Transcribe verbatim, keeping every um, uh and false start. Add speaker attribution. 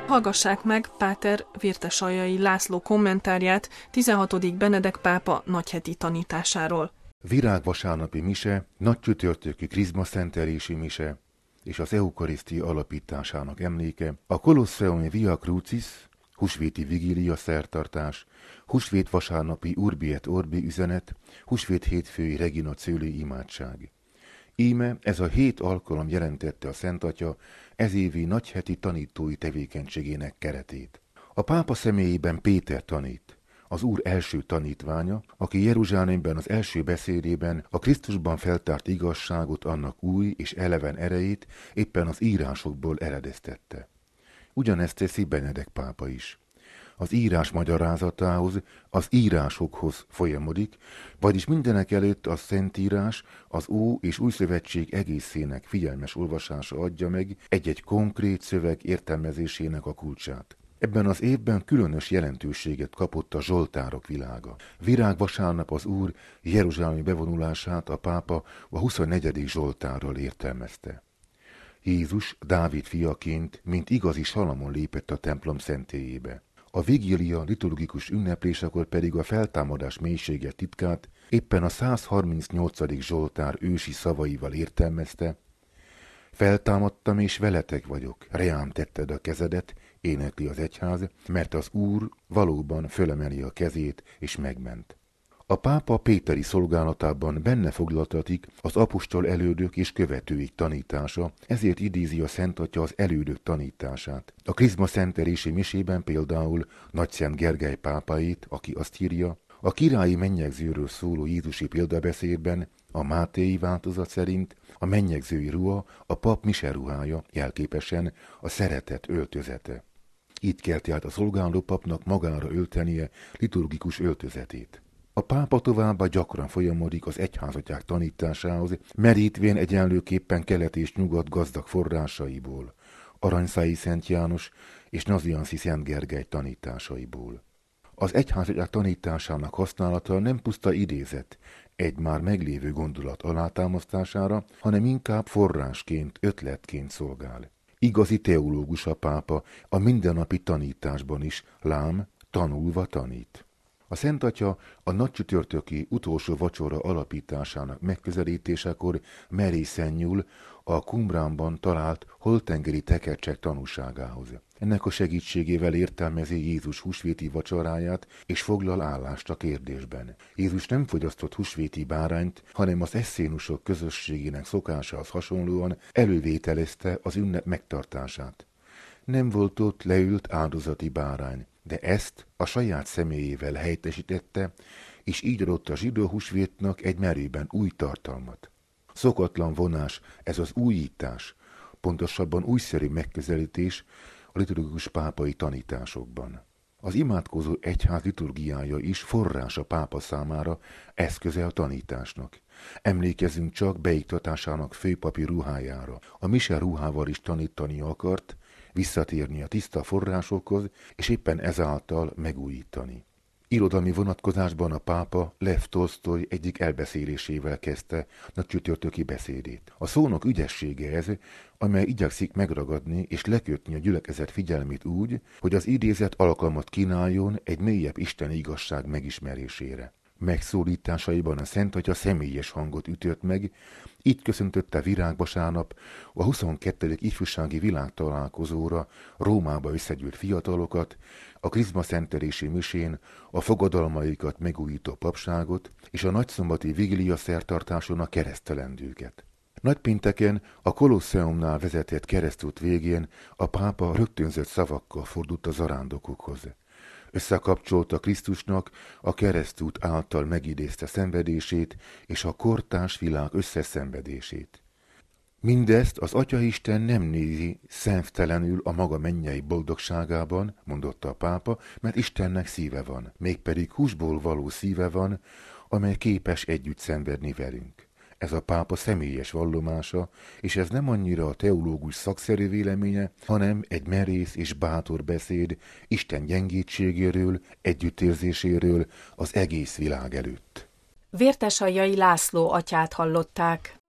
Speaker 1: Hallgassák meg Páter Vértesaljai László kommentárját tizenhatodik Benedek pápa nagyheti tanításáról.
Speaker 2: Virágvasárnapi mise, nagycsütörtöki krizmaszentelési mise és az eukarisztia alapításának emléke, a Kolosseumi Via Crucis, húsvéti vigília szertartás, húsvét vasárnapi Urbi et Orbi üzenet, húsvét hétfői Regina Coeli imádság. Íme ez a hét alkalom jelentette a Szent Atya ezévi nagyheti tanítói tevékenységének keretét. A pápa személyében Péter tanít, az Úr első tanítványa, aki Jeruzsálemben az első beszédében a Krisztusban feltárt igazságot, annak új és eleven erejét éppen az írásokból eredeztette. Ugyanezt teszi Benedek pápa is. Az írás magyarázatához, az írásokhoz folyamodik, vagyis mindenek előtt a Szentírás az Ó és Új Szövetség egészének figyelmes olvasása adja meg egy-egy konkrét szöveg értelmezésének a kulcsát. Ebben az évben különös jelentőséget kapott a zsoltárok világa. Virágvasárnap az Úr jeruzsálemi bevonulását a pápa a huszonnegyedik zsoltárral értelmezte. Jézus Dávid fiaként, mint igazi Salamon lépett a templom szentélyébe. A vigília liturgikus ünneplésekor pedig a feltámadás mélysége titkát éppen a százharmincnyolcadik zsoltár ősi szavaival értelmezte: feltámadtam és veletek vagyok, reám tetted a kezedet, énekli az egyház, mert az Úr valóban fölemeli a kezét és megment. A pápa péteri szolgálatában benne foglaltatik az apostol elődök és követőik tanítása, ezért idézi a Szent Atya az elődök tanítását. A krizmaszentelési misében például Nagyszent Gergely pápait, aki azt írja: a királyi mennyegzőről szóló jézusi példabeszédben a Mátéi változat szerint a mennyegzői ruha a pap miseruhája, jelképesen a szeretet öltözete. Így kell tehát a szolgáló papnak magára öltenie liturgikus öltözetét. A pápa továbbá gyakran folyamodik az egyházatják tanításához, merítvén egyenlőképpen kelet és nyugat gazdag forrásaiból, Aranyszái Szent János és Nazianzi Szent Gergely tanításaiból. Az egyházatják tanításának használata nem puszta idézet egy már meglévő gondolat alátámasztására, hanem inkább forrásként, ötletként szolgál. Igazi teológus a pápa a mindennapi tanításban is, lám, tanulva tanít. A Szent Atya a nagycsütörtöki utolsó vacsora alapításának megközelítésekor merészen nyúl a Qumránban talált holttengeri tekercsek tanúságához. Ennek a segítségével értelmezi Jézus húsvéti vacsoráját és foglal állást a kérdésben. Jézus nem fogyasztott húsvéti bárányt, hanem az eszénusok közösségének szokásához hasonlóan elővételezte az ünnep megtartását. Nem volt ott leült áldozati bárány, de ezt a saját személyével helyettesítette, és így adott a zsidó húsvétnak egy merőben új tartalmat. Szokatlan vonás ez az újítás, pontosabban újszerű megközelítés a liturgikus pápai tanításokban. Az imádkozó egyház liturgiája is forrás a pápa számára, eszköze a tanításnak. Emlékezzünk csak beiktatásának főpapi ruhájára. A mise ruhával is tanítani akart, visszatérni a tiszta forrásokhoz, és éppen ezáltal megújítani. Irodalmi vonatkozásban a pápa Lev Tolsztoj egyik elbeszélésével kezdte nagycsütörtöki beszédét. A szónok ügyessége ez, amely igyekszik megragadni és lekötni a gyülekezet figyelmét úgy, hogy az idézet alkalmat kínáljon egy mélyebb isteni igazság megismerésére. Megszólításaiban a Szent Atya személyes hangot ütött meg, így köszöntötte virágvasárnap a huszonkettedik ifjúsági világtalálkozóra Rómába összegyűlt fiatalokat, a krizmaszentelési misén a fogadalmaikat megújító papságot és a nagyszombati vigília szertartáson a keresztelendőket. Nagypénteken a Kolosseumnál vezetett keresztút végén a pápa rögtönzött szavakkal fordult a zarándokokhoz. Összekapcsolta Krisztusnak a keresztút által megidézte szenvedését és a kortárs világ összeszenvedését. Mindezt az Atyaisten nem nézi szemtelenül a maga mennyei boldogságában, mondotta a pápa, mert Istennek szíve van, mégpedig húsból való szíve van, amely képes együtt szenvedni velünk. Ez a pápa személyes vallomása, és ez nem annyira a teológus szakszerű véleménye, hanem egy merész és bátor beszéd Isten gyengétségéről, együttérzéséről az egész világ előtt.
Speaker 3: Vértesaljai László atyát hallották.